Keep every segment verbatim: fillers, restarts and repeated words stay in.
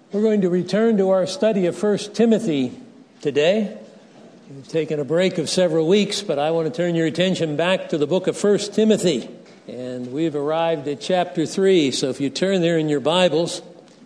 We're going to return to our study of First Timothy today. We've taken a break of several weeks, but I want to turn your attention back to the book of First Timothy. And we've arrived at chapter three, so if you turn there in your Bibles.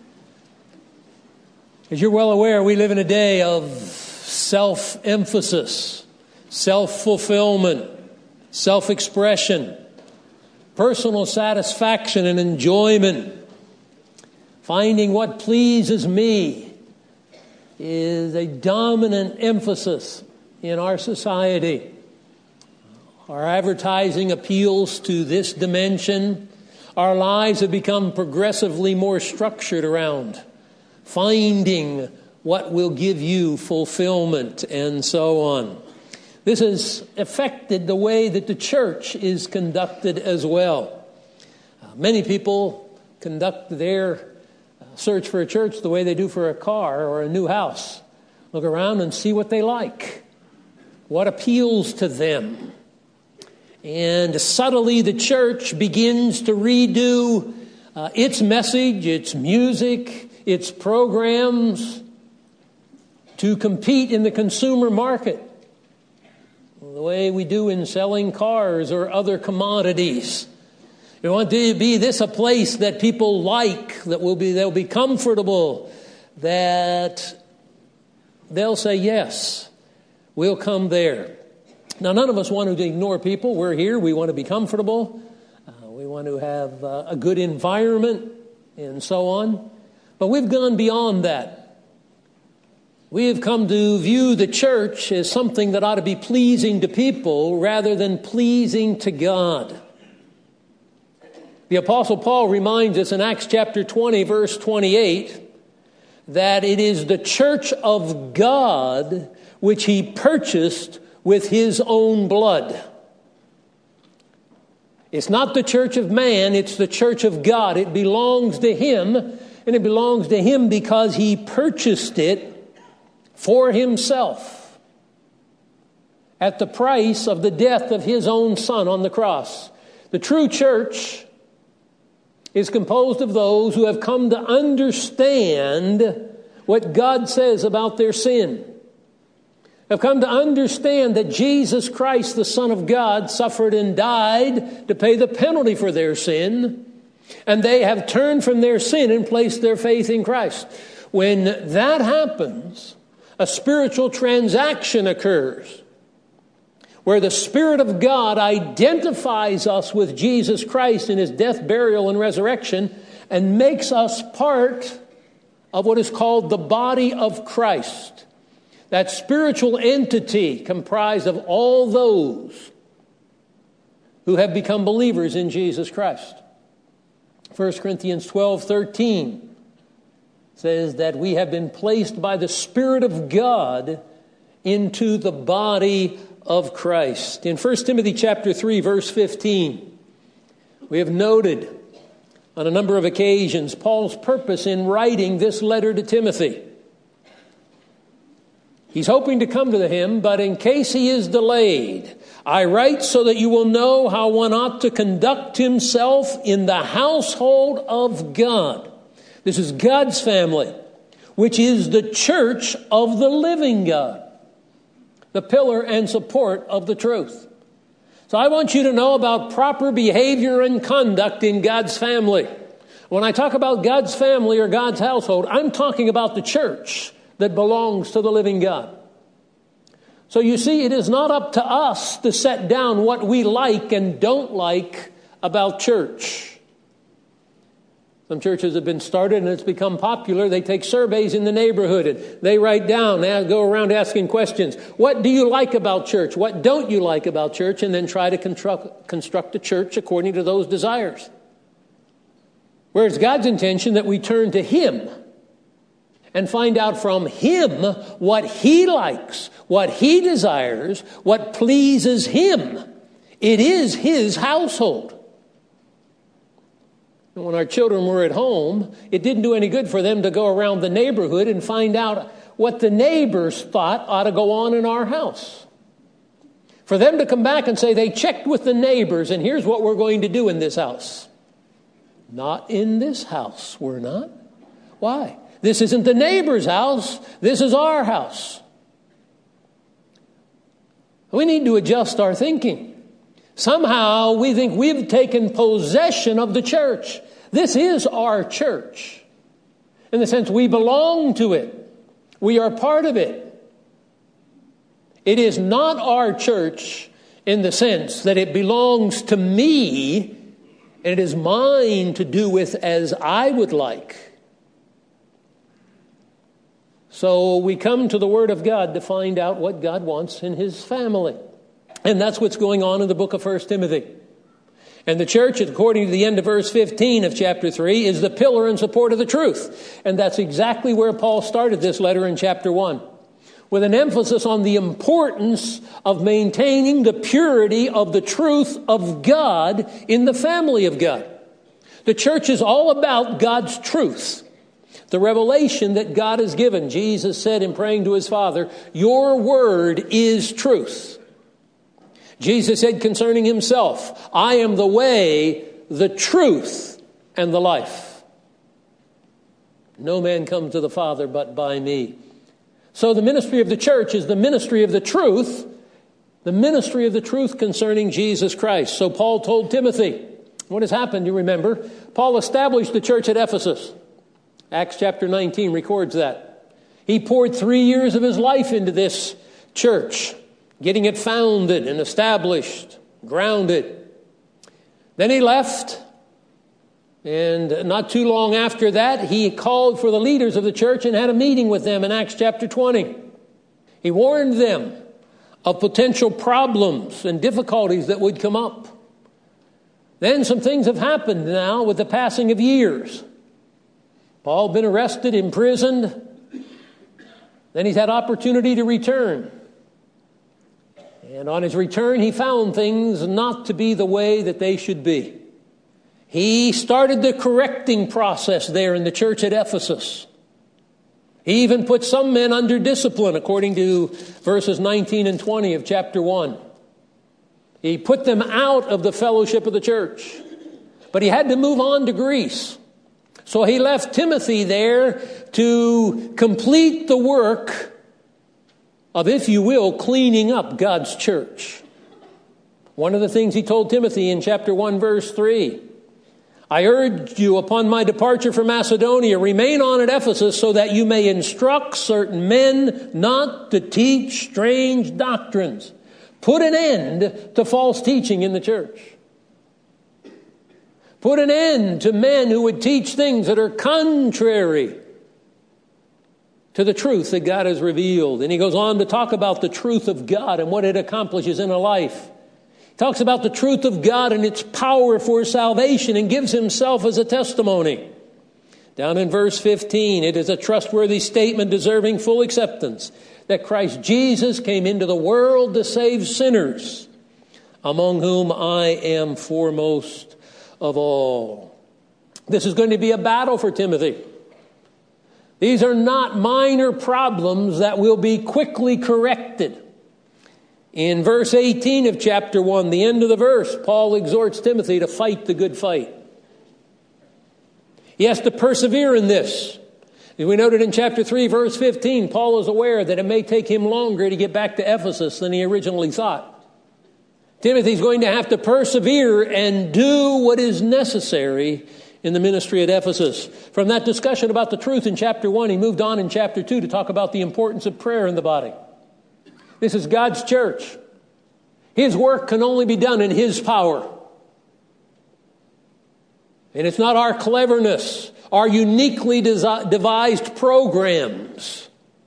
As you're well aware, we live in a day of self-emphasis, self-fulfillment, self-expression, personal satisfaction and enjoyment. Finding what pleases me is a dominant emphasis in our society. Our advertising appeals to this dimension. Our lives have become progressively more structured around finding what will give you fulfillment and so on. This has affected the way that the church is conducted as well. Uh, many people conduct their search for a church the way they do for a car or a new house. Look around and see what they like, what appeals to them. And subtly the church begins to redo uh, its message, its music, its programs to compete in the consumer market, the way we do in selling cars or other commodities. We want to be this a place that people like, that will be they'll be comfortable, that they'll say, yes, we'll come there. Now, none of us want to ignore people. We're here. We want to be comfortable. Uh, we want to have uh, a good environment and so on. But we've gone beyond that. We have come to view the church as something that ought to be pleasing to people rather than pleasing to God. The Apostle Paul reminds us in Acts chapter twenty, verse twenty-eight, that it is the church of God which he purchased with his own blood. It's not the church of man, it's the church of God. It belongs to him, and it belongs to him because he purchased it for himself at the price of the death of his own son on the cross. The true church is composed of those who have come to understand what God says about their sin. Have come to understand that Jesus Christ, the Son of God, suffered and died to pay the penalty for their sin. And they have turned from their sin and placed their faith in Christ. When that happens, a spiritual transaction occurs where the Spirit of God identifies us with Jesus Christ in his death, burial, and resurrection and makes us part of what is called the body of Christ. That spiritual entity comprised of all those who have become believers in Jesus Christ. First Corinthians twelve thirteen says that we have been placed by the Spirit of God into the body of Christ. In First Timothy chapter three, verse fifteen, we have noted on a number of occasions Paul's purpose in writing this letter to Timothy. He's hoping to come to him, but in case he is delayed, I write so that you will know how one ought to conduct himself in the household of God. This is God's family, which is the church of the living God, the pillar and support of the truth. So I want you to know about proper behavior and conduct in God's family. When I talk about God's family or God's household, I'm talking about the church that belongs to the living God. So you see, it is not up to us to set down what we like and don't like about church. Some churches have been started and it's become popular. They take surveys in the neighborhood and they write down, they go around asking questions. What do you like about church? What don't you like about church? And then try to construct, construct a church according to those desires. Whereas God's intention that we turn to him and find out from him what he likes, what he desires, what pleases him. It is his household. And when our children were at home, it didn't do any good for them to go around the neighborhood and find out what the neighbors thought ought to go on in our house. For them to come back and say they checked with the neighbors and here's what we're going to do in this house. Not in this house, we're not. Why? This isn't the neighbor's house. This is our house. We need to adjust our thinking. Somehow we think we've taken possession of the church. This is our church. In the sense we belong to it. We are part of it. It is not our church in the sense that it belongs to me and it is mine to do with as I would like. So we come to the Word of God to find out what God wants in His family. And that's what's going on in the book of First Timothy. And the church, according to the end of verse fifteen of chapter three, is the pillar and support of the truth. And that's exactly where Paul started this letter in chapter one, with an emphasis on the importance of maintaining the purity of the truth of God in the family of God. The church is all about God's truth, the revelation that God has given. Jesus said in praying to His Father, "Your word is truth." Jesus said concerning Himself, "I am the way, the truth, and the life. No man comes to the Father but by me." So the ministry of the church is the ministry of the truth, the ministry of the truth concerning Jesus Christ. So Paul told Timothy, what has happened, you remember? Paul established the church at Ephesus. Acts chapter nineteen records that. He poured three years of his life into this church, getting it founded and established, grounded. Then he left, and not too long after that, he called for the leaders of the church and had a meeting with them in Acts chapter twenty. He warned them of potential problems and difficulties that would come up. Then some things have happened now with the passing of years. Paul been arrested, imprisoned. Then he's had opportunity to return. And on his return, he found things not to be the way that they should be. He started the correcting process there in the church at Ephesus. He even put some men under discipline, according to verses nineteen and twenty of chapter one. He put them out of the fellowship of the church. But he had to move on to Greece. So he left Timothy there to complete the work of, if you will, cleaning up God's church. One of the things he told Timothy in chapter one, verse three, "I urge you upon my departure from Macedonia, remain on at Ephesus so that you may instruct certain men not to teach strange doctrines." Put an end to false teaching in the church. Put an end to men who would teach things that are contrary to the truth that God has revealed. And he goes on to talk about the truth of God and what it accomplishes in a life. He talks about the truth of God and its power for salvation and gives himself as a testimony. Down in verse fifteen, it is a trustworthy statement deserving full acceptance that Christ Jesus came into the world to save sinners, among whom I am foremost of all. This is going to be a battle for Timothy. These are not minor problems that will be quickly corrected. In verse eighteen of chapter one, the end of the verse, Paul exhorts Timothy to fight the good fight. He has to persevere in this. As we noted in chapter three, verse fifteen, Paul is aware that it may take him longer to get back to Ephesus than he originally thought. Timothy's going to have to persevere and do what is necessary in the ministry at Ephesus. From that discussion about the truth in chapter one, he moved on in chapter two to talk about the importance of prayer in the body. This is God's church. His work can only be done in His power. And it's not our cleverness, our uniquely desi- devised programs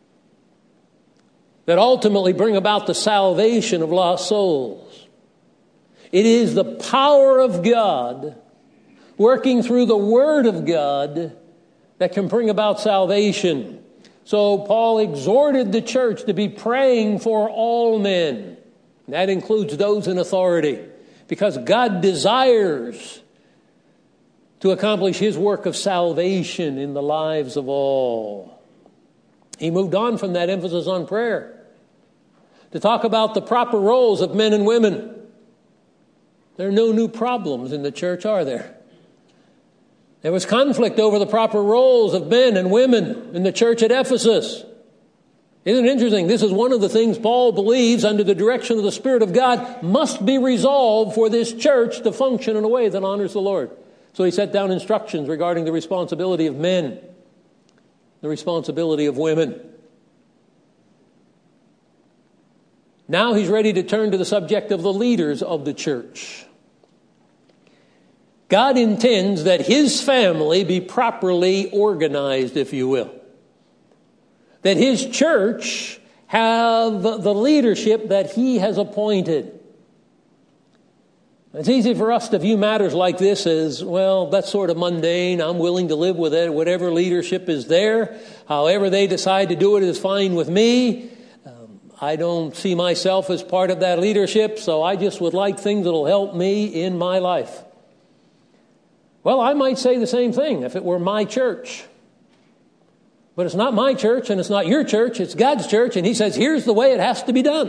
that ultimately bring about the salvation of lost souls. It is the power of God working through the Word of God that can bring about salvation. So Paul exhorted the church to be praying for all men. That includes those in authority, because God desires to accomplish His work of salvation in the lives of all. He moved on from that emphasis on prayer to talk about the proper roles of men and women. There are no new problems in the church, are there? There was conflict over the proper roles of men and women in the church at Ephesus. Isn't it interesting? This is one of the things Paul believes, under the direction of the Spirit of God, must be resolved for this church to function in a way that honors the Lord. So he set down instructions regarding the responsibility of men, the responsibility of women. Now he's ready to turn to the subject of the leaders of the church. God intends that his family be properly organized, if you will. That his church have the leadership that he has appointed. It's easy for us to view matters like this as, well, that's sort of mundane. I'm willing to live with it. Whatever leadership is there, however they decide to do it is fine with me. Um, I don't see myself as part of that leadership, so I just would like things that will help me in my life. Well, I might say the same thing if it were my church. But it's not my church and it's not your church. It's God's church. And he says, here's the way it has to be done.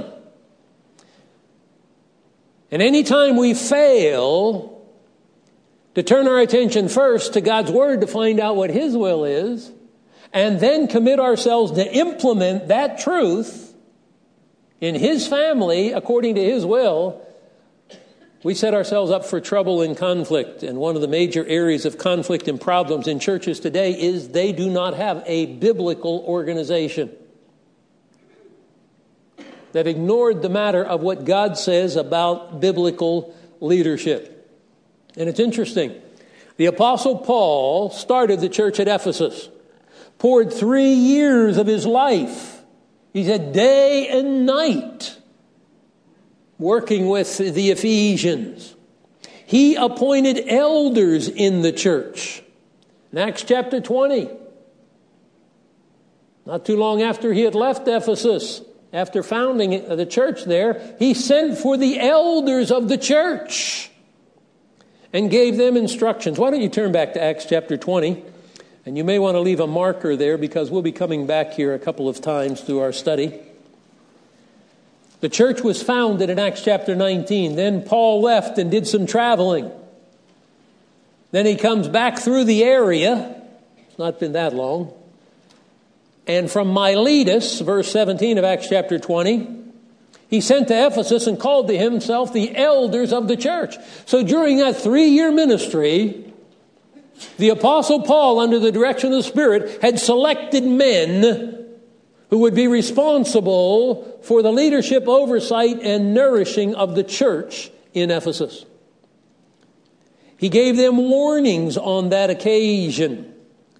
And anytime we fail to turn our attention first to God's word to find out what his will is, and then commit ourselves to implement that truth in his family according to his will, we set ourselves up for trouble and conflict. And one of the major areas of conflict and problems in churches today is they do not have a biblical organization that ignored the matter of what God says about biblical leadership. And it's interesting. The Apostle Paul started the church at Ephesus, poured three years of his life, he said day and night, working with the Ephesians. He appointed elders in the church. In Acts chapter twenty, not too long after he had left Ephesus, after founding the church there, he sent for the elders of the church and gave them instructions. Why don't you turn back to Acts chapter twenty? And you may want to leave a marker there because we'll be coming back here a couple of times through our study. The church was founded in Acts chapter nineteen. Then Paul left and did some traveling. Then he comes back through the area. It's not been that long. And from Miletus, verse seventeen of Acts chapter twenty, he sent to Ephesus and called to himself the elders of the church. So during that three-year ministry, the Apostle Paul, under the direction of the Spirit, had selected men who would be responsible for the leadership, oversight, and nourishing of the church in Ephesus. He gave them warnings on that occasion.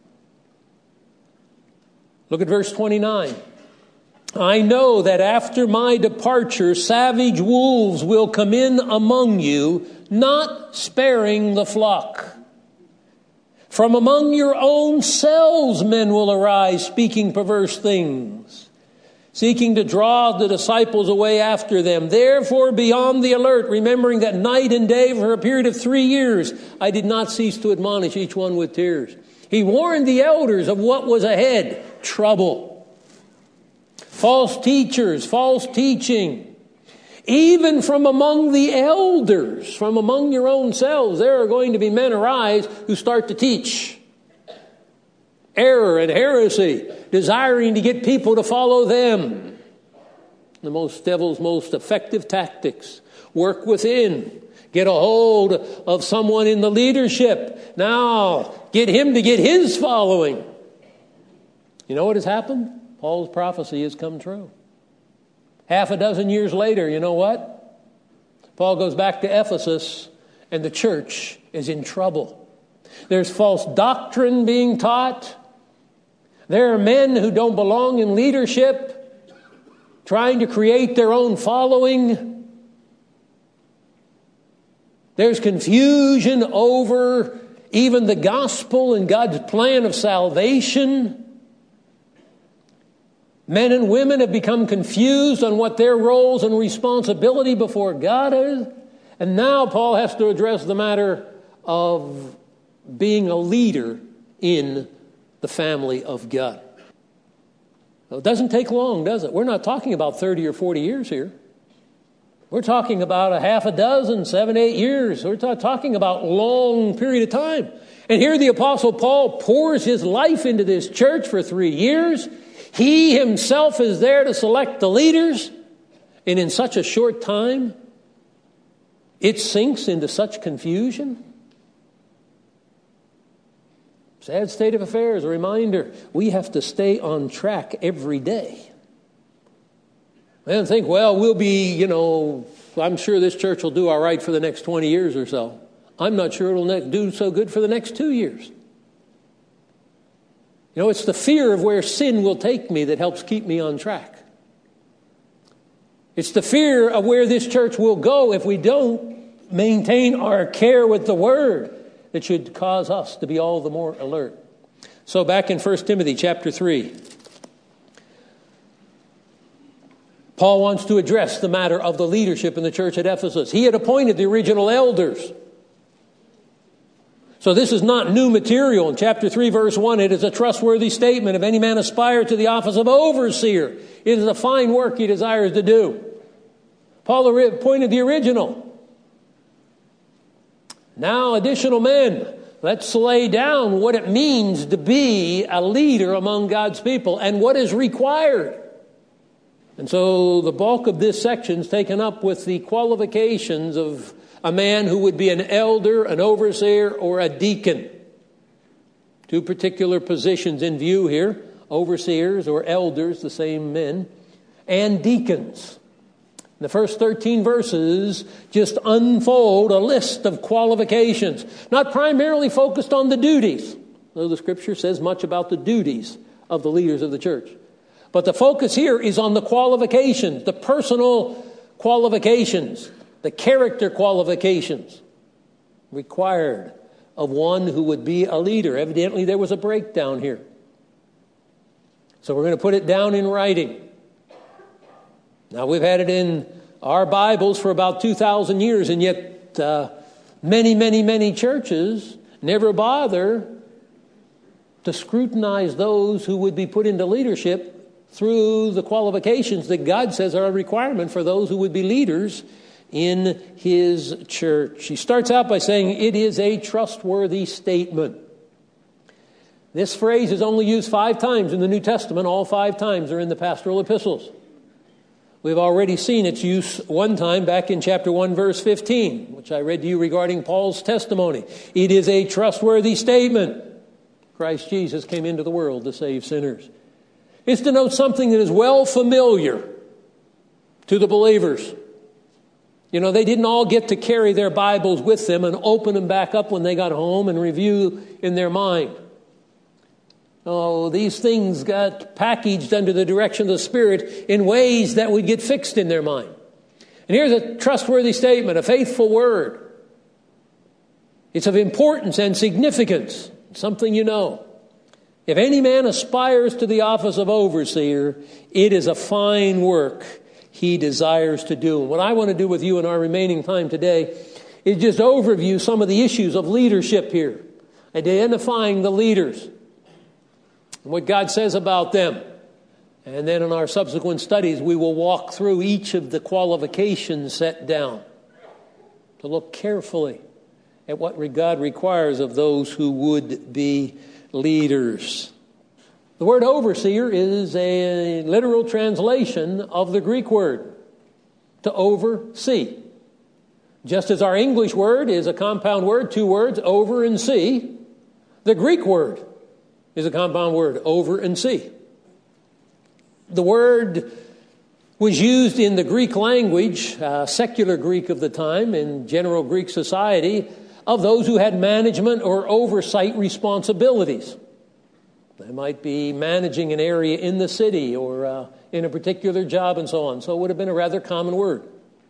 Look at verse twenty-nine. I know that after my departure, savage wolves will come in among you, not sparing the flock. From among your own selves men will arise, speaking perverse things, seeking to draw the disciples away after them. Therefore, be on the alert, remembering that night and day for a period of three years, I did not cease to admonish each one with tears. He warned the elders of what was ahead, trouble, false teachers, false teaching. Even from among the elders, from among your own selves, there are going to be men arise who start to teach error and heresy, desiring to get people to follow them. The most devil's most effective tactics. Work within. Get a hold of someone in the leadership. Now, get him to get his following. You know what has happened? Paul's prophecy has come true. Half a dozen years later, you know what? Paul goes back to Ephesus, and the church is in trouble. There's false doctrine being taught. There are men who don't belong in leadership, trying to create their own following. There's confusion over even the gospel and God's plan of salvation. Men and women have become confused on what their roles and responsibility before God is. And now Paul has to address the matter of being a leader in the family of God. Well, it doesn't take long, does it? We're not talking about thirty or forty years here. We're talking about a half a dozen, seven, eight years. We're not talking about a long period of time. And here the Apostle Paul pours his life into this church for three years. He himself is there to select the leaders. And in such a short time, it sinks into such confusion. Sad state of affairs. A reminder, we have to stay on track every day. And think, well, we'll be, you know, I'm sure this church will do all right for the next twenty years or so. I'm not sure it'll do so good for the next two years. You know, it's the fear of where sin will take me that helps keep me on track. It's the fear of where this church will go if we don't maintain our care with the Word that should cause us to be all the more alert. So back in First Timothy chapter three, Paul wants to address the matter of the leadership in the church at Ephesus. He had appointed the original elders. So this is not new material. In chapter three, verse one, it is a trustworthy statement. If any man aspire to the office of overseer, it is a fine work he desires to do. Paul appointed the original. Now, additional men, let's lay down what it means to be a leader among God's people and what is required. And so the bulk of this section is taken up with the qualifications of a man who would be an elder, an overseer, or a deacon. Two particular positions in view here: overseers or elders, the same men, and deacons. The first thirteen verses just unfold a list of qualifications, not primarily focused on the duties, though the Scripture says much about the duties of the leaders of the church. But the focus here is on the qualifications, the personal qualifications, the character qualifications required of one who would be a leader. Evidently, there was a breakdown here. So we're going to put it down in writing. Now, we've had it in our Bibles for about two thousand years, and yet uh, many, many, many churches never bother to scrutinize those who would be put into leadership through the qualifications that God says are a requirement for those who would be leaders in His church. He starts out by saying it is a trustworthy statement. This phrase is only used five times in the New Testament. All five times are in the pastoral epistles. We've already seen its use one time back in chapter one, verse fifteen, which I read to you regarding Paul's testimony. It is a trustworthy statement. Christ Jesus came into the world to save sinners. It's to note something that is well familiar to the believers. You know, they didn't all get to carry their Bibles with them and open them back up when they got home and review in their mind. Oh, these things got packaged under the direction of the Spirit in ways that would get fixed in their mind. And here's a trustworthy statement, a faithful word. It's of importance and significance, something you know. If any man aspires to the office of overseer, it is a fine work he desires to do. And what I want to do with you in our remaining time today is just overview some of the issues of leadership here, identifying the leaders and what God says about them. And then in our subsequent studies, we will walk through each of the qualifications set down to look carefully at what God requires of those who would be leaders. The word overseer is a literal translation of the Greek word, to oversee. Just as our English word is a compound word, two words, over and see, the Greek word is a compound word, over and see. The word was used in the Greek language, uh, secular Greek of the time, in general Greek society, of those who had management or oversight responsibilities. They might be managing an area in the city or uh, in a particular job and so on. So it would have been a rather common word.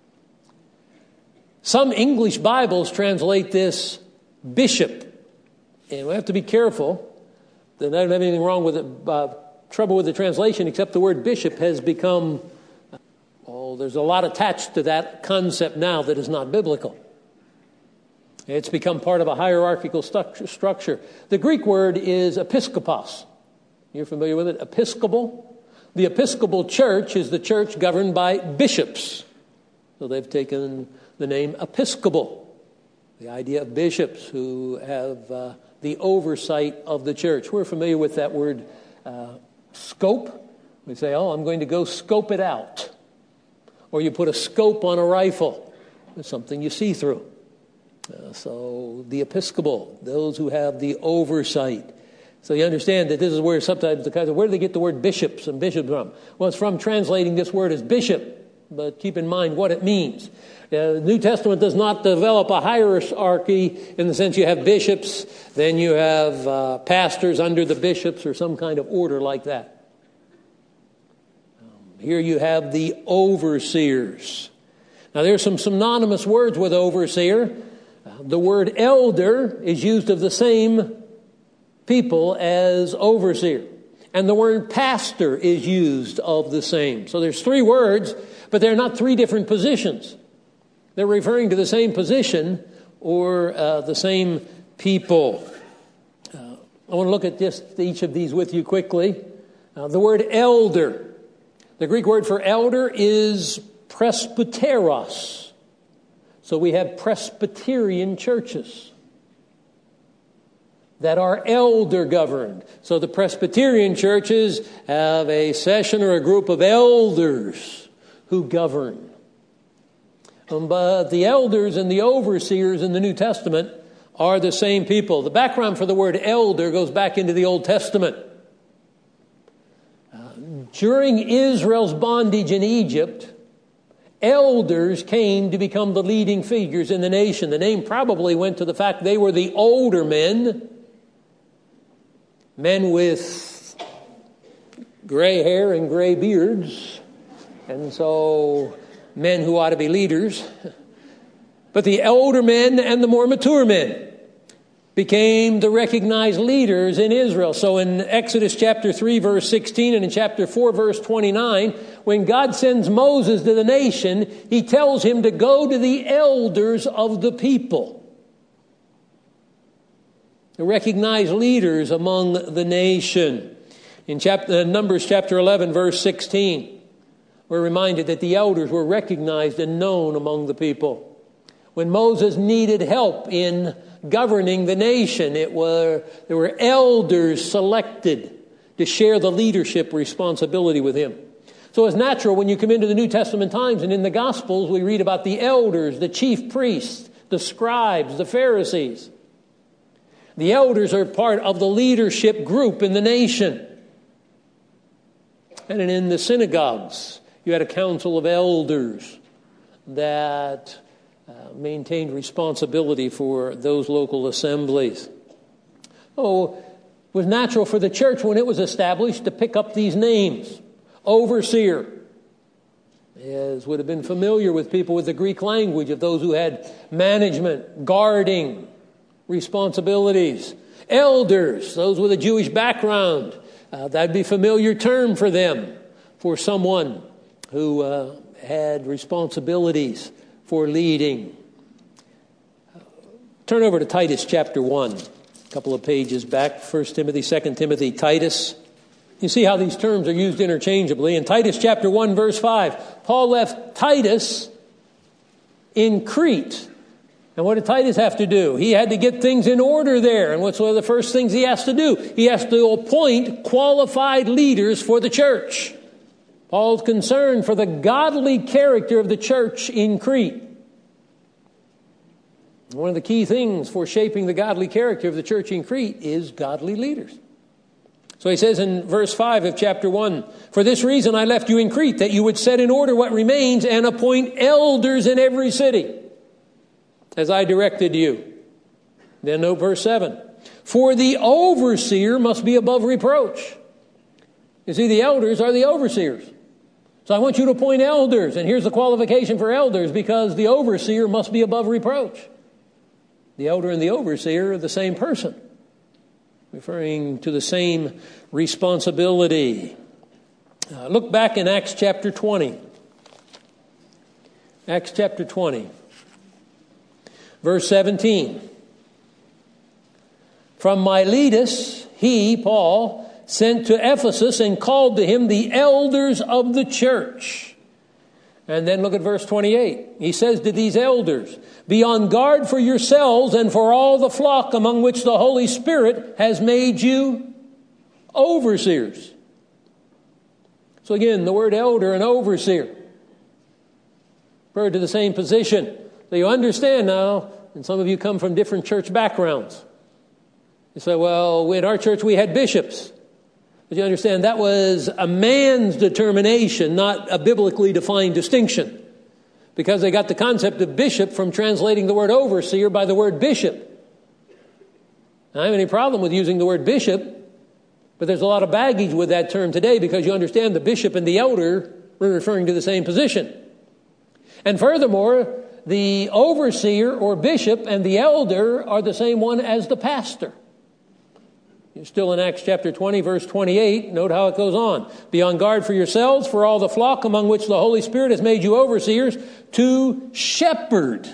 Some English Bibles translate this bishop. And we have to be careful. There doesn't have anything wrong with it, uh, trouble with the translation, except the word bishop has become, oh, there's a lot attached to that concept now that is not biblical. It's become part of a hierarchical stu- structure. The Greek word is episkopos. You're familiar with it? Episcopal. The Episcopal Church is the church governed by bishops. So they've taken the name Episcopal, the idea of bishops who have uh, the oversight of the church. We're familiar with that word uh, scope. We say, oh, I'm going to go scope it out. Or you put a scope on a rifle. It's something you see through. Uh, so the Episcopal, those who have the oversight. So you understand that this is where sometimes the guys, where do they get the word bishops and bishops from? Well, it's from translating this word as bishop. But keep in mind what it means. Uh, the New Testament does not develop a hierarchy in the sense you have bishops, then you have uh, pastors under the bishops or some kind of order like that. Um, here you have the overseers. Now there's some synonymous words with overseer. Uh, the word elder is used of the same people as overseer. And the word pastor is used of the same. So there's three words, but they're not three different positions. They're referring to the same position or uh, the same people. Uh, I want to look at just each of these with you quickly. Uh, the word elder. The Greek word for elder is presbyteros. So we have Presbyterian churches that are elder governed. So the Presbyterian churches have a session or a group of elders who govern. Um, but the elders and the overseers in the New Testament are the same people. The background for the word elder goes back into the Old Testament. Uh, during Israel's bondage in Egypt, elders came to become the leading figures in the nation. The name probably went to the fact they were the older men, men with gray hair and gray beards, and so men who ought to be leaders. But the elder men and the more mature men became the recognized leaders in Israel. So in Exodus chapter three, verse sixteen, and in chapter four, verse twenty-nine, when God sends Moses to the nation, he tells him to go to the elders of the people, the recognized leaders among the nation. In chapter, Numbers chapter eleven, verse sixteen, we're reminded that the elders were recognized and known among the people. When Moses needed help in governing the nation, it were there were elders selected to share the leadership responsibility with him. So it's natural when you come into the New Testament times and in the Gospels we read about the elders, the chief priests, the scribes, the Pharisees. The elders are part of the leadership group in the nation. And in the synagogues, you had a council of elders that uh, maintained responsibility for those local assemblies. Oh, it was natural for the church when it was established to pick up these names. Overseer, as would have been familiar with people with the Greek language, of those who had management, guarding responsibilities. Elders, those with a Jewish background, uh, that'd be a familiar term for them, for someone who uh, had responsibilities for leading. Turn over to Titus chapter one, a couple of pages back, First Timothy, Second Timothy, Titus. You see how these terms are used interchangeably. In Titus chapter one, verse five, Paul left Titus in Crete. And what did Titus have to do? He had to get things in order there. And what's one of the first things he has to do? He has to appoint qualified leaders for the church. Paul's concerned for the godly character of the church in Crete. One of the key things for shaping the godly character of the church in Crete is godly leaders. So he says in verse five of chapter one, "For this reason I left you in Crete, that you would set in order what remains and appoint elders in every city, as I directed you." Then note verse seven, "For the overseer must be above reproach." You see, the elders are the overseers. So I want you to appoint elders. And here's the qualification for elders, because the overseer must be above reproach. The elder and the overseer are the same person, referring to the same responsibility. Uh, look back in Acts chapter twenty. Acts chapter twenty. Verse seventeen. "From Miletus, he, Paul, sent to Ephesus and called to him the elders of the church, And then look at verse twenty-eight. He says to these elders, be on guard for yourselves and for all the flock among which the Holy Spirit has made you overseers. So again, the word elder and overseer refer to the same position. So you understand now, and some of you come from different church backgrounds. You say, well, in our church we had bishops. But you understand that was a man's determination, not a biblically defined distinction. Because they got the concept of bishop from translating the word overseer by the word bishop. I don't have any problem with using the word bishop, but there's a lot of baggage with that term today because you understand the bishop and the elder were referring to the same position. And furthermore, the overseer or bishop and the elder are the same one as the pastor. You're still in Acts chapter twenty, verse twenty-eight. Note how it goes on. Be on guard for yourselves, for all the flock among which the Holy Spirit has made you overseers, to shepherd.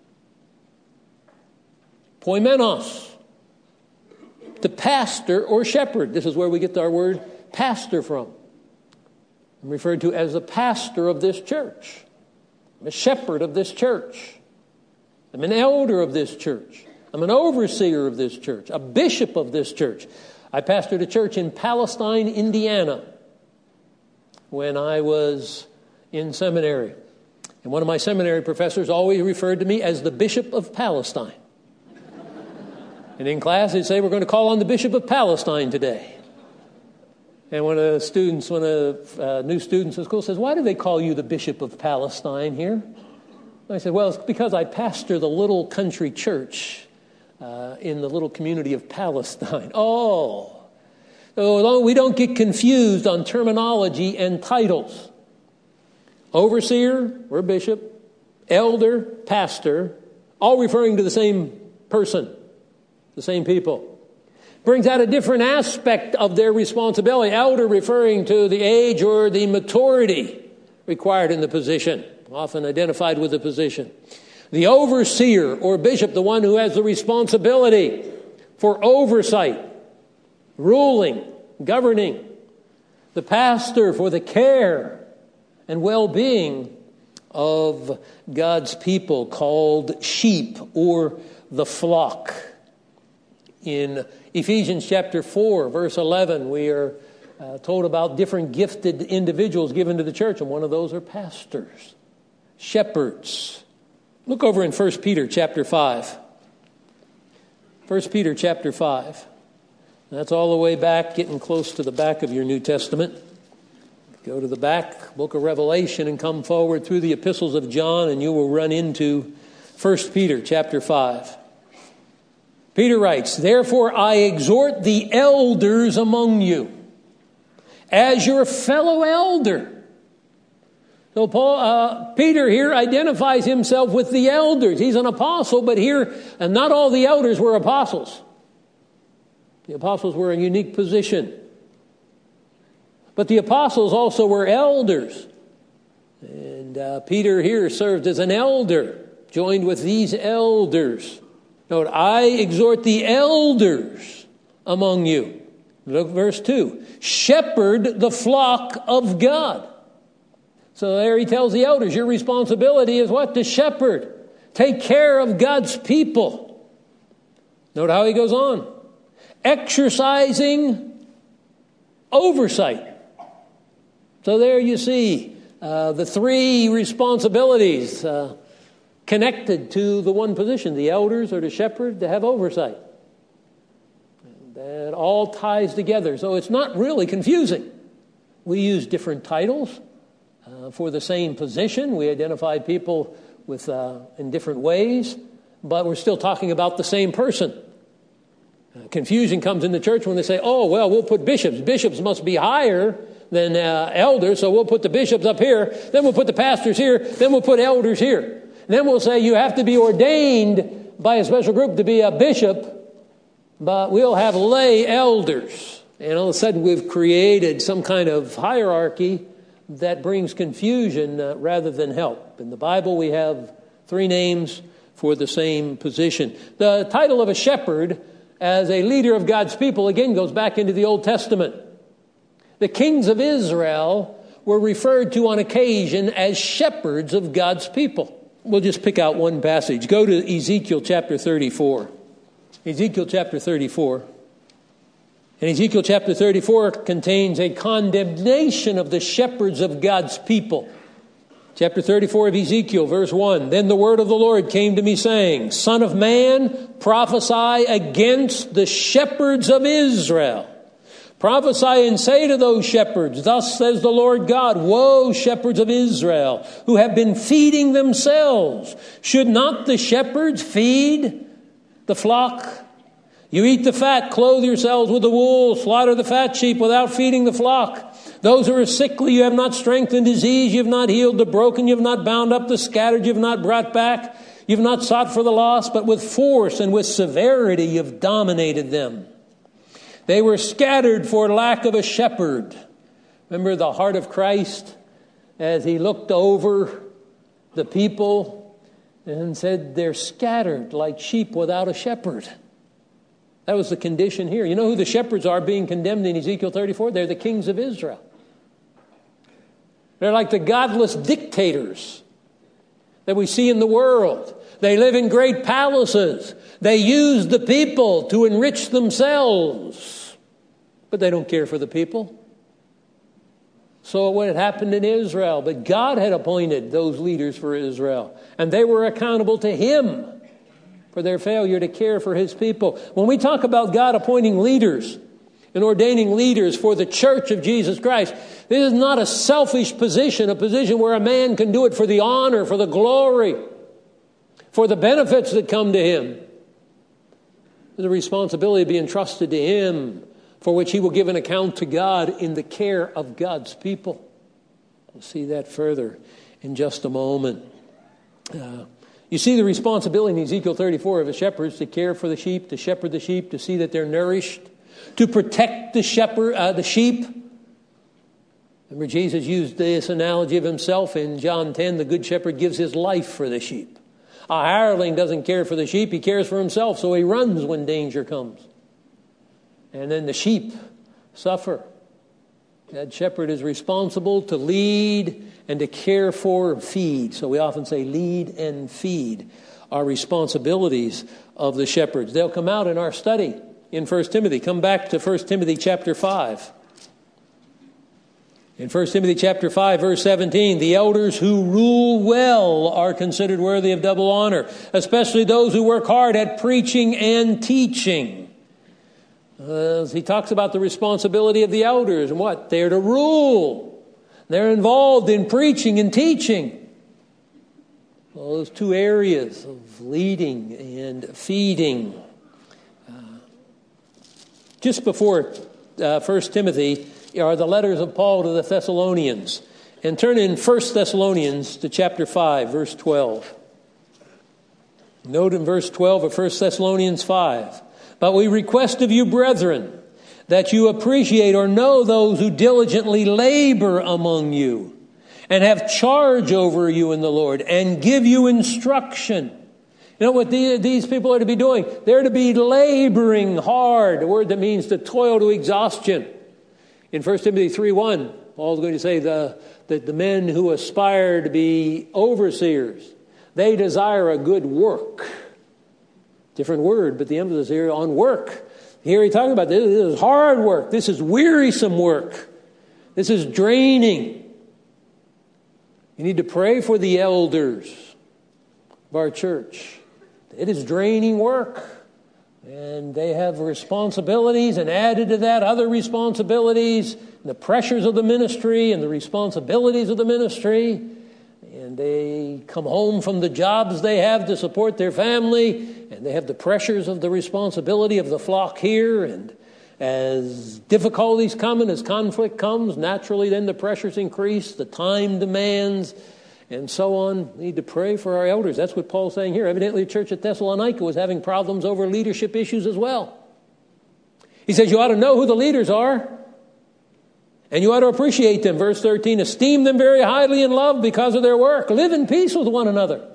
Poimenos. To pastor or shepherd. This is where we get our word pastor from. I'm referred to as the pastor of this church. I'm a shepherd of this church. I'm an elder of this church. I'm an overseer of this church, a bishop of this church. I pastored a church in Palestine, Indiana, when I was in seminary. And one of my seminary professors always referred to me as the Bishop of Palestine. And in class, he'd say, we're going to call on the Bishop of Palestine today. And when a students, when a uh, new student in school says, why do they call you the Bishop of Palestine here? I said, well, it's because I pastor the little country church uh, in the little community of Palestine. Oh, so we don't get confused on terminology and titles. Overseer or bishop, elder, pastor, all referring to the same person, the same people. Brings out a different aspect of their responsibility. Elder referring to the age or the maturity required in the position, often identified with the position. The overseer or bishop, the one who has the responsibility for oversight, ruling, governing. The pastor for the care and well-being of God's people, called sheep or the flock. In Ephesians chapter four, verse eleven, we are uh, told about different gifted individuals given to the church, and one of those are pastors, shepherds. Look over in First Peter chapter five. First Peter chapter five. That's all the way back, getting close to the back of your New Testament. Go to the back, book of Revelation, and come forward through the epistles of John, and you will run into First Peter chapter five. Peter writes, therefore I exhort the elders among you, as your fellow elder. So Paul, uh, Peter here identifies himself with the elders. He's an apostle, but here, and not all the elders were apostles. The apostles were in a unique position. But the apostles also were elders. And uh, Peter here served as an elder, joined with these elders. Note, I exhort the elders among you. Look, verse two. Shepherd the flock of God. So there he tells the elders, your responsibility is what? To shepherd. Take care of God's people. Note how he goes on. Exercising oversight. So there you see uh, the three responsibilities uh, connected to the one position. The elders are to shepherd, to have oversight. And that all ties together. So it's not really confusing. We use different titles uh, for the same position. We identify people with uh, in different ways, but we're still talking about the same person. Uh, confusion comes in the church when they say, oh, well, we'll put bishops. Bishops must be higher than uh, elders, so we'll put the bishops up here, then we'll put the pastors here, then we'll put elders here. Then we'll say you have to be ordained by a special group to be a bishop, but we'll have lay elders. And all of a sudden we've created some kind of hierarchy that brings confusion uh, rather than help. In the Bible we have three names for the same position. The title of a shepherd as a leader of God's people, again, goes back into the Old Testament. The kings of Israel were referred to on occasion as shepherds of God's people. We'll just pick out one passage. Go to Ezekiel chapter thirty-four. Ezekiel chapter thirty-four. And Ezekiel chapter thirty-four contains a condemnation of the shepherds of God's people. Chapter thirty-four of Ezekiel, verse one. Then the word of the Lord came to me, saying, Son of man, prophesy against the shepherds of Israel. Prophesy and say to those shepherds, Thus says the Lord God, Woe, shepherds of Israel, who have been feeding themselves. Should not the shepherds feed the flock? You eat the fat, clothe yourselves with the wool, slaughter the fat sheep without feeding the flock. Those who are sickly you have not strengthened, disease you have not healed, the broken you have not bound up, the scattered you have not brought back. You have not sought for the lost, but with force and with severity you have dominated them. They were scattered for lack of a shepherd. Remember the heart of Christ as he looked over the people and said, they're scattered like sheep without a shepherd. That was the condition here. You know who the shepherds are being condemned in Ezekiel thirty-four? They're the kings of Israel. They're like the godless dictators that we see in the world. They live in great palaces. They use the people to enrich themselves. But they don't care for the people. So what had happened in Israel, but God had appointed those leaders for Israel. And they were accountable to Him for their failure to care for His people. When we talk about God appointing leaders and ordaining leaders for the church of Jesus Christ, this is not a selfish position, a position where a man can do it for the honor, for the glory, for the benefits that come to him. There's a responsibility to be entrusted to him, for which he will give an account to God in the care of God's people. We'll see that further in just a moment. Uh, you see the responsibility in Ezekiel thirty-four of the shepherds to care for the sheep, to shepherd the sheep, to see that they're nourished, to protect the shepherd, uh, the sheep. Remember, Jesus used this analogy of himself in John ten. The good shepherd gives his life for the sheep. A hireling doesn't care for the sheep. He cares for himself, so he runs when danger comes. And then the sheep suffer. That shepherd is responsible to lead and to care for and feed. So we often say lead and feed are responsibilities of the shepherds. They'll come out in our study in First Timothy. Come back to First Timothy chapter five. In First Timothy chapter five, verse seventeen, the elders who rule well are considered worthy of double honor, especially those who work hard at preaching and teaching. Uh, he talks about the responsibility of the elders and what? They're to rule. They're involved in preaching and teaching. Well, those two areas of leading and feeding. Uh, just before uh, First Timothy are the letters of Paul to the Thessalonians. And turn in First Thessalonians to chapter five, verse twelve. Note in verse twelve of First Thessalonians five. But we request of you, brethren, that you appreciate or know those who diligently labor among you and have charge over you in the Lord and give you instruction. You know what these people are to be doing? They're to be laboring hard, a word that means to toil to exhaustion. In First Timothy three one, Paul's going to say the, that the men who aspire to be overseers, they desire a good work. Different word, but the emphasis here on work. Here he's talking about this, this is hard work. This is wearisome work. This is draining. You need to pray for the elders of our church. It is draining work. And they have responsibilities, and added to that other responsibilities, the pressures of the ministry and the responsibilities of the ministry. And they come home from the jobs they have to support their family, and they have the pressures of the responsibility of the flock here. And as difficulties come and as conflict comes, naturally then the pressures increase, the time demands, and so on. We need to pray for our elders. That's what Paul's saying here. Evidently the church at Thessalonica was having problems over leadership issues as well. He says you ought to know who the leaders are, and you ought to appreciate them. Verse thirteen, esteem them very highly in love because of their work. Live in peace with one another.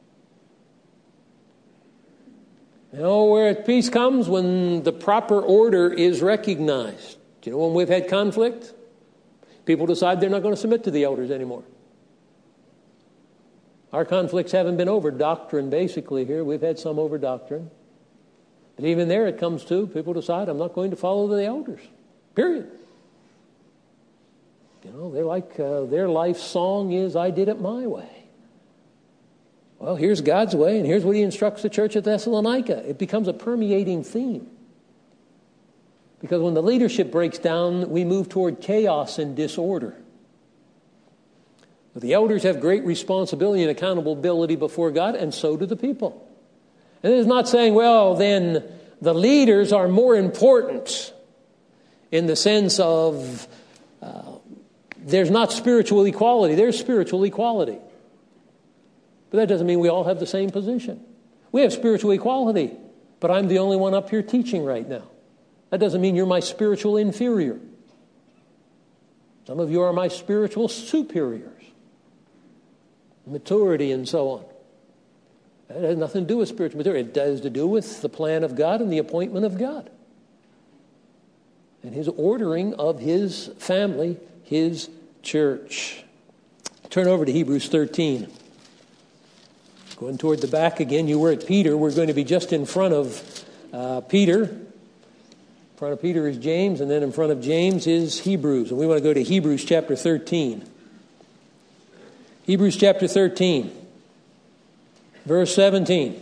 You know where peace comes? When the proper order is recognized. Do you know when we've had conflict? People decide they're not going to submit to the elders anymore. Our conflicts haven't been over doctrine, basically, here. We've had some over doctrine. But even there it comes to, people decide, I'm not going to follow the elders. Period. You know, they're like, uh, their life song is, I did it my way. Well, here's God's way, and here's what he instructs the church at Thessalonica. It becomes a permeating theme. Because when the leadership breaks down, we move toward chaos and disorder. But the elders have great responsibility and accountability before God, and so do the people. And it's not saying, well, then the leaders are more important in the sense of uh, there's not spiritual equality. There's spiritual equality. But that doesn't mean we all have the same position. We have spiritual equality, but I'm the only one up here teaching right now. That doesn't mean you're my spiritual inferior. Some of you are my spiritual superiors. Maturity and so on. That has nothing to do with spiritual maturity. It has to do with the plan of God and the appointment of God. And his ordering of his family, his church. Turn over to Hebrews thirteen. Going toward the back again, you were at Peter. We're going to be just in front of uh, Peter. In front of Peter is James, and then in front of James is Hebrews. And we want to go to Hebrews chapter thirteen. Hebrews chapter thirteen, verse seventeen.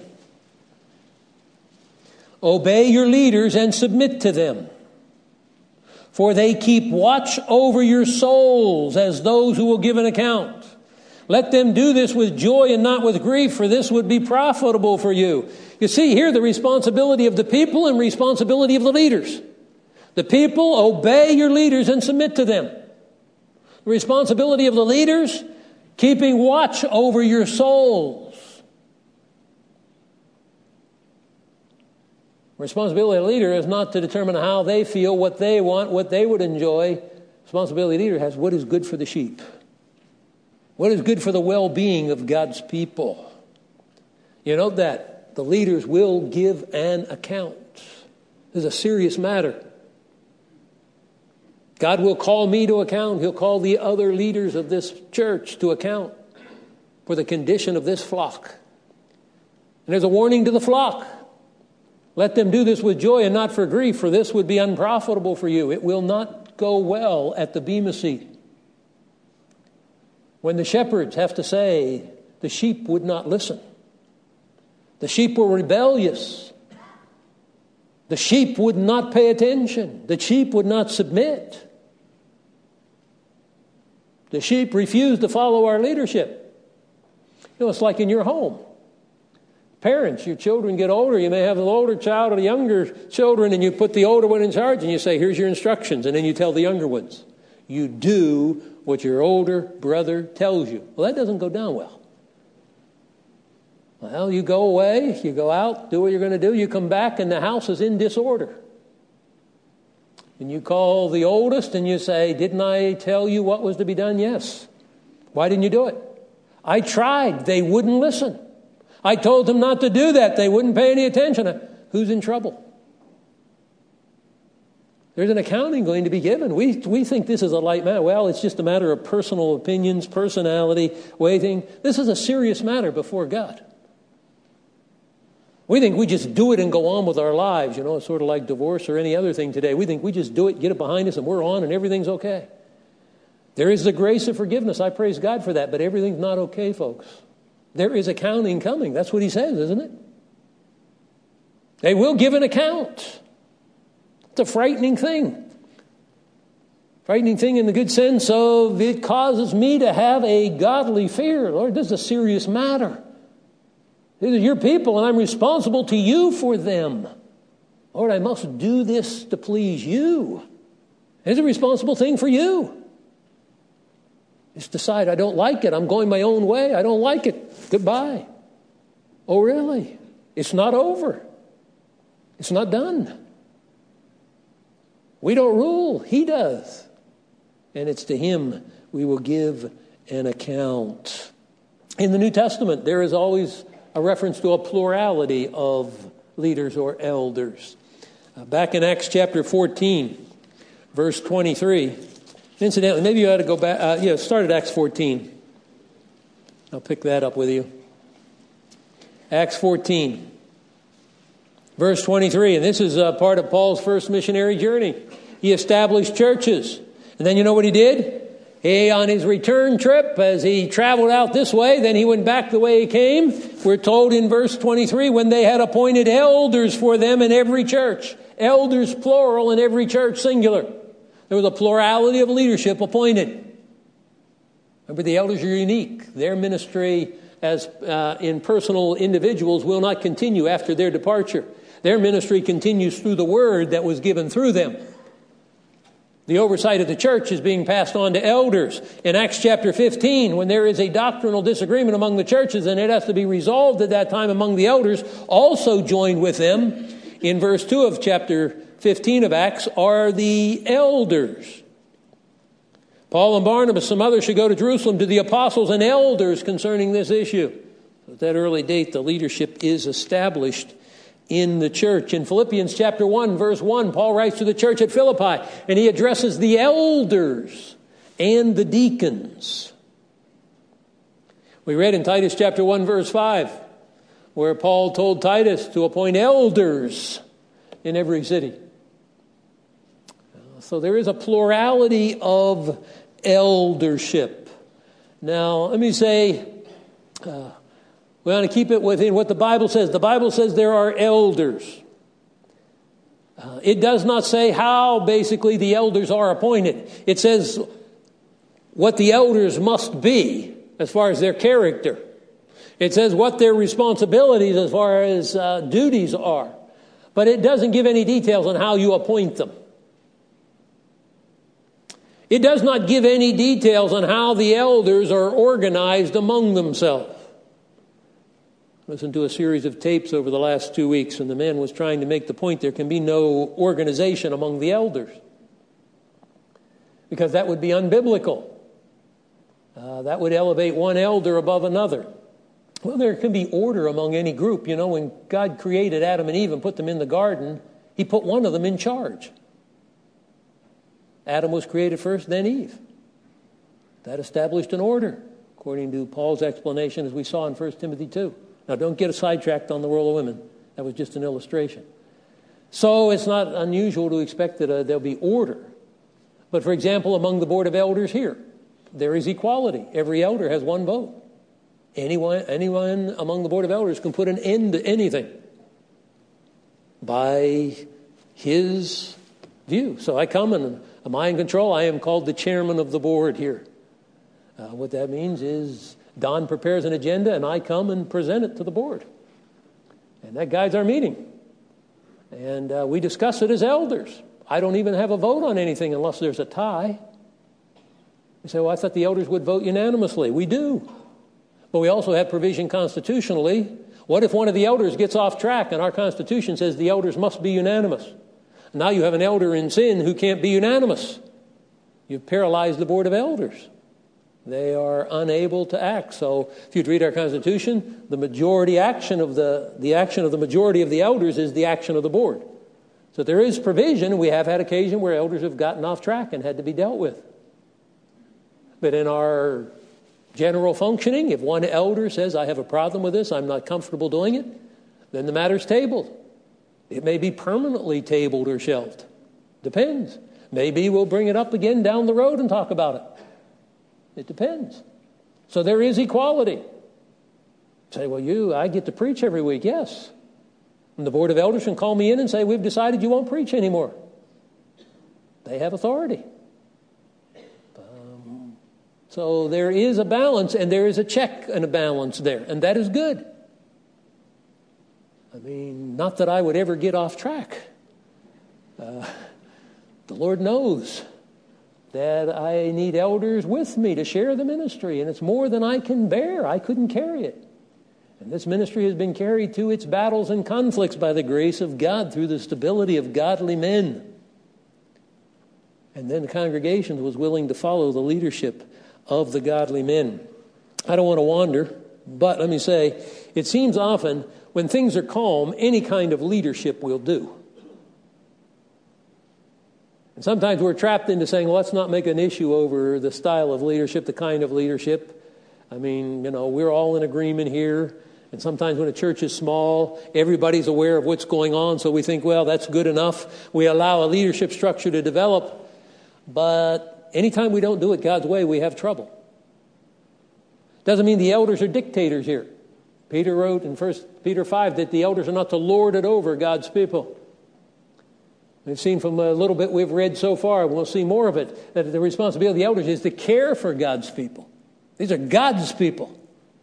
Obey your leaders and submit to them, for they keep watch over your souls as those who will give an account. Let them do this with joy and not with grief, for this would be profitable for you. You see here the responsibility of the people and responsibility of the leaders. The people, obey your leaders and submit to them. The responsibility of the leaders, keeping watch over your souls. Responsibility of the leader is not to determine how they feel, what they want, what they would enjoy. Responsibility of the leader has what is good for the sheep. What is good for the well-being of God's people? You know that the leaders will give an account. This is a serious matter. God will call me to account. He'll call the other leaders of this church to account for the condition of this flock. And there's a warning to the flock. Let them do this with joy and not for grief, for this would be unprofitable for you. It will not go well at the bema seat. When the shepherds have to say, the sheep would not listen. The sheep were rebellious. The sheep would not pay attention. The sheep would not submit. The sheep refused to follow our leadership. You know, it's like in your home. Parents, your children get older. You may have an older child or younger children, and you put the older one in charge, and you say, here's your instructions. And then you tell the younger ones, you do what your older brother tells you. Well, that doesn't go down well. Well, you go away, you go out, do what you're going to do, you come back, and the house is in disorder. And you call the oldest and you say, didn't I tell you what was to be done? Yes. Why didn't you do it? I tried. They wouldn't listen. I told them not to do that. They wouldn't pay any attention. Who's in trouble? There's an accounting going to be given. We we think this is a light matter. Well, it's just a matter of personal opinions, personality, waiting. This is a serious matter before God. We think we just do it and go on with our lives. You know, it's sort of like divorce or any other thing today. We think we just do it, get it behind us, and we're on and everything's okay. There is the grace of forgiveness. I praise God for that, but everything's not okay, folks. There is accounting coming. That's what he says, isn't it? They will give an account. It's a frightening thing. Frightening thing in the good sense of it causes me to have a godly fear. Lord, this is a serious matter. These are your people, and I'm responsible to you for them. Lord, I must do this to please you. It's a responsible thing for you. Just decide, I don't like it. I'm going my own way. I don't like it. Goodbye. Oh, really? It's not over. It's not done. We don't rule. He does. And it's to him we will give an account. In the New Testament, there is always a reference to a plurality of leaders or elders. Uh, back in Acts chapter fourteen, verse twenty-three, Incidentally, maybe you ought to go back, uh, yeah, start at Acts fourteen. I'll pick that up with you. Acts fourteen, verse twenty-three, and this is uh, part of Paul's first missionary journey. He established churches. And then you know what he did? He, on his return trip, as he traveled out this way, then he went back the way he came. We're told in verse twenty-three, when they had appointed elders for them in every church. Elders, plural, in every church, singular. There was a plurality of leadership appointed. Remember, the elders are unique. Their ministry as uh, in personal individuals will not continue after their departure. Their ministry continues through the word that was given through them. The oversight of the church is being passed on to elders. In Acts chapter fifteen, when there is a doctrinal disagreement among the churches and it has to be resolved at that time among the elders, also joined with them, in verse two of chapter fifteen of Acts, are the elders. Paul and Barnabas, some others, should go to Jerusalem to the apostles and elders concerning this issue. At that early date, the leadership is established in the church. In Philippians chapter one, verse one, Paul writes to the church at Philippi, and he addresses the elders and the deacons. We read in Titus chapter one, verse five, where Paul told Titus to appoint elders in every city. So there is a plurality of eldership. Now, let me say, uh, we want to keep it within what the Bible says. The Bible says there are elders. Uh, it does not say how basically the elders are appointed. It says what the elders must be as far as their character. It says what their responsibilities as far as uh, duties are. But it doesn't give any details on how you appoint them. It does not give any details on how the elders are organized among themselves. Listened to a series of tapes over the last two weeks, and the man was trying to make the point there can be no organization among the elders, because that would be unbiblical. Uh, that would elevate one elder above another. Well, there can be order among any group. You know, when God created Adam and Eve and put them in the garden, he put one of them in charge. Adam was created first, then Eve. That established an order, according to Paul's explanation, as we saw in First Timothy two. Now, don't get sidetracked on the role of women. That was just an illustration. So it's not unusual to expect that uh, there'll be order. But, for example, among the board of elders here, there is equality. Every elder has one vote. Anyone, anyone among the board of elders can put an end to anything by his view. So I come and am I in control? I am called the chairman of the board here. Uh, what that means is Don prepares an agenda, and I come and present it to the board. And that guides our meeting. And uh, we discuss it as elders. I don't even have a vote on anything unless there's a tie. You say, well, I thought the elders would vote unanimously. We do. But we also have provision constitutionally. What if one of the elders gets off track and our Constitution says the elders must be unanimous? Now you have an elder in sin who can't be unanimous. You've paralyzed the board of elders. They are unable to act. So if you'd read our Constitution, the majority action of the, the action of the majority of the elders is the action of the board. So there is provision. We have had occasion where elders have gotten off track and had to be dealt with. But in our general functioning, if one elder says, I have a problem with this, I'm not comfortable doing it, then the matter's tabled. It may be permanently tabled or shelved. Depends. Maybe we'll bring it up again down the road and talk about it. It depends. So there is equality. Say, well, you, I get to preach every week. Yes. And the board of elders can call me in and say, we've decided you won't preach anymore. They have authority. Um, so there is a balance, and there is a check and a balance there, and that is good. I mean, not that I would ever get off track. Uh, the Lord knows that I need elders with me to share the ministry, and it's more than I can bear. I couldn't carry it. And this ministry has been carried to its battles and conflicts by the grace of God through the stability of godly men. And then the congregation was willing to follow the leadership of the godly men. I don't want to wander, but let me say, it seems often when things are calm, any kind of leadership will do. And sometimes we're trapped into saying, well, let's not make an issue over the style of leadership, the kind of leadership. I mean, you know, we're all in agreement here. And sometimes when a church is small, everybody's aware of what's going on. So we think, well, that's good enough. We allow a leadership structure to develop. But anytime we don't do it God's way, we have trouble. Doesn't mean the elders are dictators here. Peter wrote in First Peter five that the elders are not to lord it over God's people. We've seen from a little bit we've read so far, and we'll see more of it, that the responsibility of the elders is to care for God's people. These are God's people.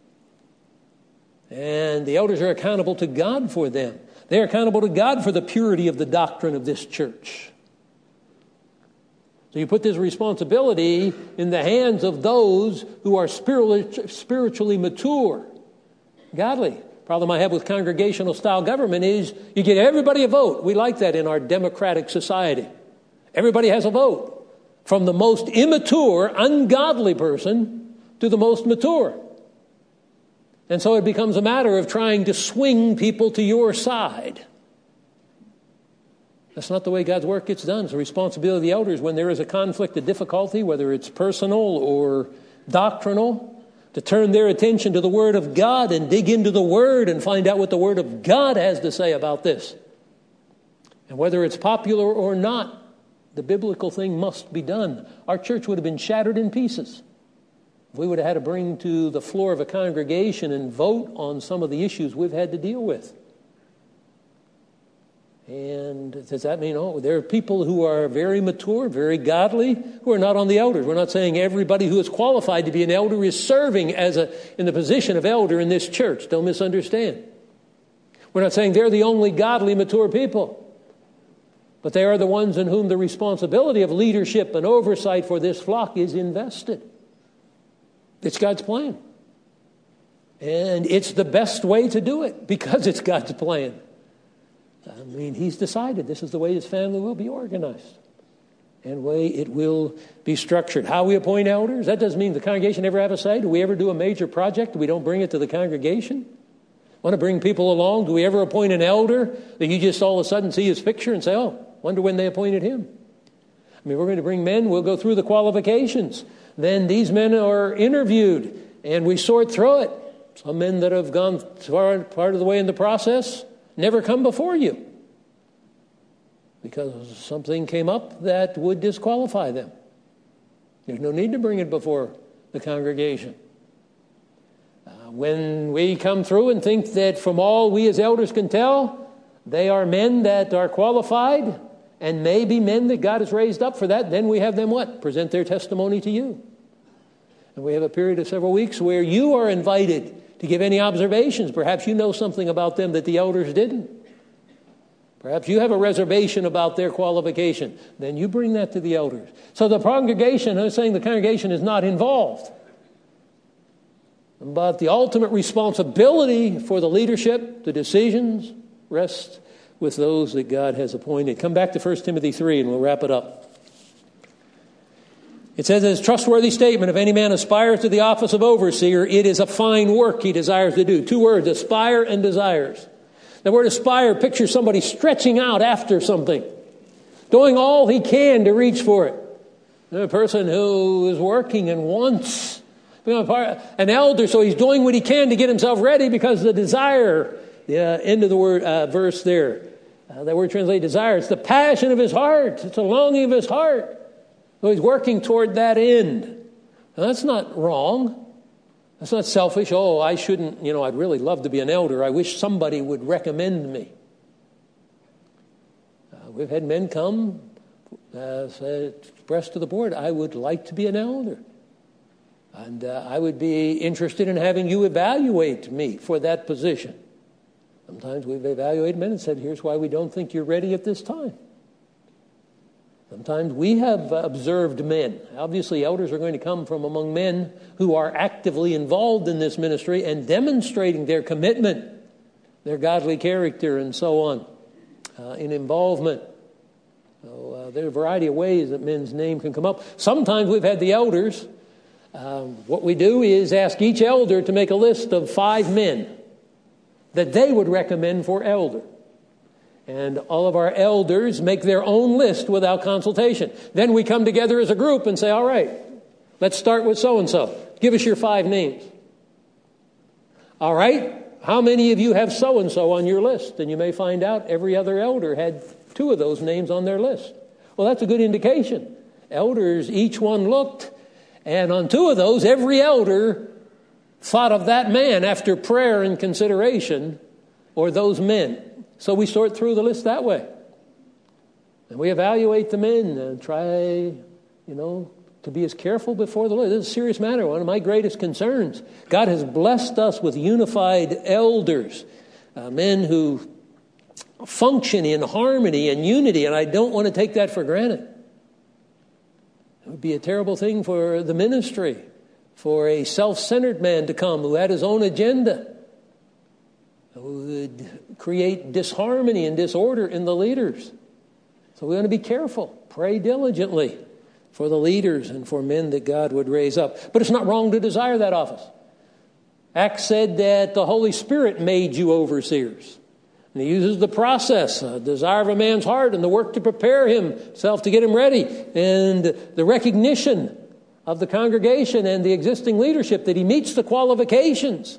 And the elders are accountable to God for them. They're accountable to God for the purity of the doctrine of this church. So you put this responsibility in the hands of those who are spiritually mature, godly. Problem I have with congregational style government is you get everybody a vote. We like that in our democratic society. Everybody has a vote, from the most immature, ungodly person to the most mature. And so it becomes a matter of trying to swing people to your side. That's not the way God's work gets done. It's the responsibility of the elders when there is a conflict, a difficulty, whether it's personal or doctrinal, to turn their attention to the Word of God and dig into the Word and find out what the Word of God has to say about this. And whether it's popular or not, the biblical thing must be done. Our church would have been shattered in pieces if we would have had to bring to the floor of a congregation and vote on some of the issues we've had to deal with. And does that mean, oh, there are people who are very mature, very godly, who are not on the elders? We're not saying everybody who is qualified to be an elder is serving as a in the position of elder in this church. Don't misunderstand. We're not saying they're the only godly, mature people. But they are the ones in whom the responsibility of leadership and oversight for this flock is invested. It's God's plan. And it's the best way to do it because it's God's plan. I mean, he's decided this is the way his family will be organized and the way it will be structured. How we appoint elders, that doesn't mean the congregation ever have a say. Do we ever do a major project? We don't bring it to the congregation. Want to bring people along? Do we ever appoint an elder that you just all of a sudden see his picture and say, oh, wonder when they appointed him? I mean, we're going to bring men. We'll go through the qualifications. Then these men are interviewed and we sort through it. Some men that have gone far, part of the way in the process never come before you because something came up that would disqualify them. There's no need to bring it before the congregation. Uh, when we come through and think that from all we as elders can tell, they are men that are qualified and may be men that God has raised up for that, then we have them what? Present their testimony to you. And we have a period of several weeks where you are invited to give any observations. Perhaps you know something about them that the elders didn't. Perhaps you have a reservation about their qualification. Then you bring that to the elders. So the congregation, I'm saying the congregation is not involved. But the ultimate responsibility for the leadership, the decisions, rests with those that God has appointed. Come back to First Timothy three and we'll wrap it up. It says, it's a trustworthy statement, if any man aspires to the office of overseer, it is a fine work he desires to do. Two words, aspire and desires. The word aspire pictures somebody stretching out after something, doing all he can to reach for it. A person who is working and wants to become part, an elder, so he's doing what he can to get himself ready because the desire, the uh, end of the word uh, verse there, uh, that word translated desire, it's the passion of his heart. It's a longing of his heart. So he's working toward that end. Now, that's not wrong. That's not selfish. Oh, I shouldn't, you know, I'd really love to be an elder. I wish somebody would recommend me. Uh, we've had men come, uh, say, express to the board, I would like to be an elder. And uh, I would be interested in having you evaluate me for that position. Sometimes we've evaluated men and said, here's why we don't think you're ready at this time. Sometimes we have observed men. Obviously, elders are going to come from among men who are actively involved in this ministry and demonstrating their commitment, their godly character, and so on, uh, in involvement. So uh, there are a variety of ways that men's name can come up. Sometimes we've had the elders. Um, what we do is ask each elder to make a list of five men that they would recommend for elder. And all of our elders make their own list without consultation. Then we come together as a group and say, all right, let's start with so-and-so. Give us your five names. All right, how many of you have so-and-so on your list? And you may find out every other elder had two of those names on their list. Well, that's a good indication. Elders, each one looked, and on two of those, every elder thought of that man after prayer and consideration, or those men. So we sort through the list that way. And we evaluate the men and try, you know, to be as careful before the Lord. This is a serious matter, one of my greatest concerns. God has blessed us with unified elders, uh, men who function in harmony and unity, and I don't want to take that for granted. It would be a terrible thing for the ministry, for a self-centered man to come who had his own agenda, who would create disharmony and disorder in the leaders. So we want to be careful, pray diligently for the leaders and for men that God would raise up. But it's not wrong to desire that office. Acts said that the Holy Spirit made you overseers. And he uses the process, a desire of a man's heart, and the work to prepare himself to get him ready, and the recognition of the congregation and the existing leadership that he meets the qualifications,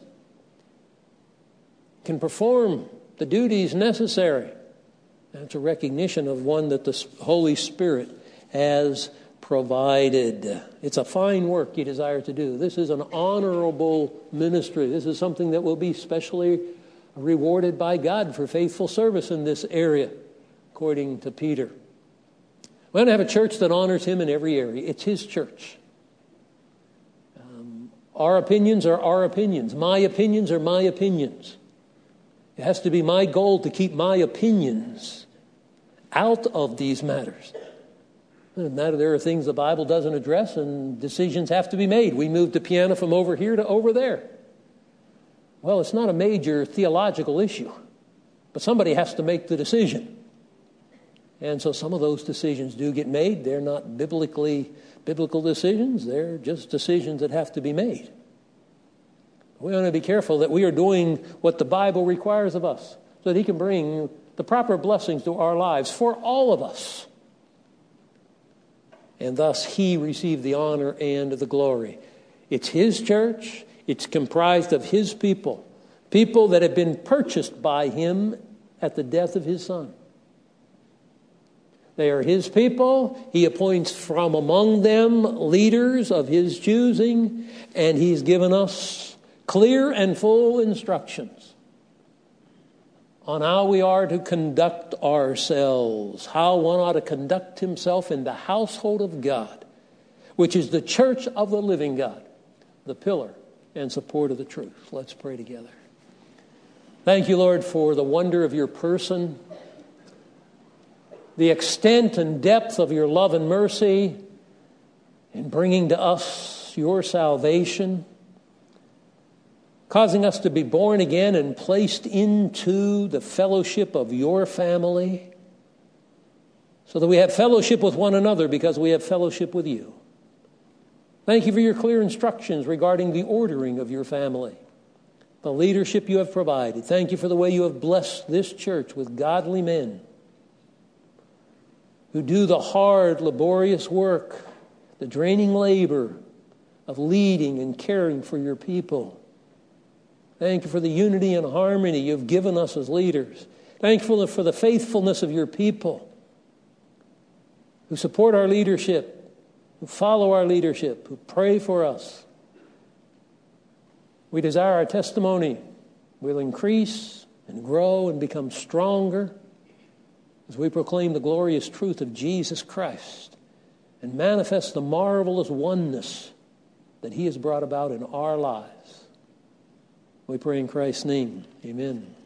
can perform the duties necessary. That's a recognition of one that the Holy Spirit has provided. It's a fine work you desire to do. This is an honorable ministry. This is something that will be specially rewarded by God for faithful service in this area, according to Peter. We want to have a church that honors him in every area. It's his church. Um, our opinions are our opinions. My opinions are my opinions. It has to be my goal to keep my opinions out of these matters. It doesn't matter, there are things the Bible doesn't address and decisions have to be made. We moved the piano from over here to over there. Well, it's not a major theological issue, but somebody has to make the decision. And so some of those decisions do get made. They're not biblically biblical decisions. They're just decisions that have to be made. We want to be careful that we are doing what the Bible requires of us so that he can bring the proper blessings to our lives for all of us. And thus he received the honor and the glory. It's his church. It's comprised of his people, people that have been purchased by him at the death of his son. They are his people. He appoints from among them leaders of his choosing, and he's given us clear and full instructions on how we are to conduct ourselves, how one ought to conduct himself in the household of God, which is the church of the living God, the pillar and support of the truth. Let's pray together. Thank you, Lord, for the wonder of your person, the extent and depth of your love and mercy in bringing to us your salvation, causing us to be born again and placed into the fellowship of your family, so that we have fellowship with one another because we have fellowship with you. Thank you for your clear instructions regarding the ordering of your family, the leadership you have provided. Thank you for the way you have blessed this church with godly men who do the hard, laborious work, the draining labor of leading and caring for your people. Thank you for the unity and harmony you've given us as leaders. Thank you for the faithfulness of your people who support our leadership, who follow our leadership, who pray for us. We desire our testimony will increase and grow and become stronger as we proclaim the glorious truth of Jesus Christ and manifest the marvelous oneness that he has brought about in our lives. We pray in Christ's name. Amen.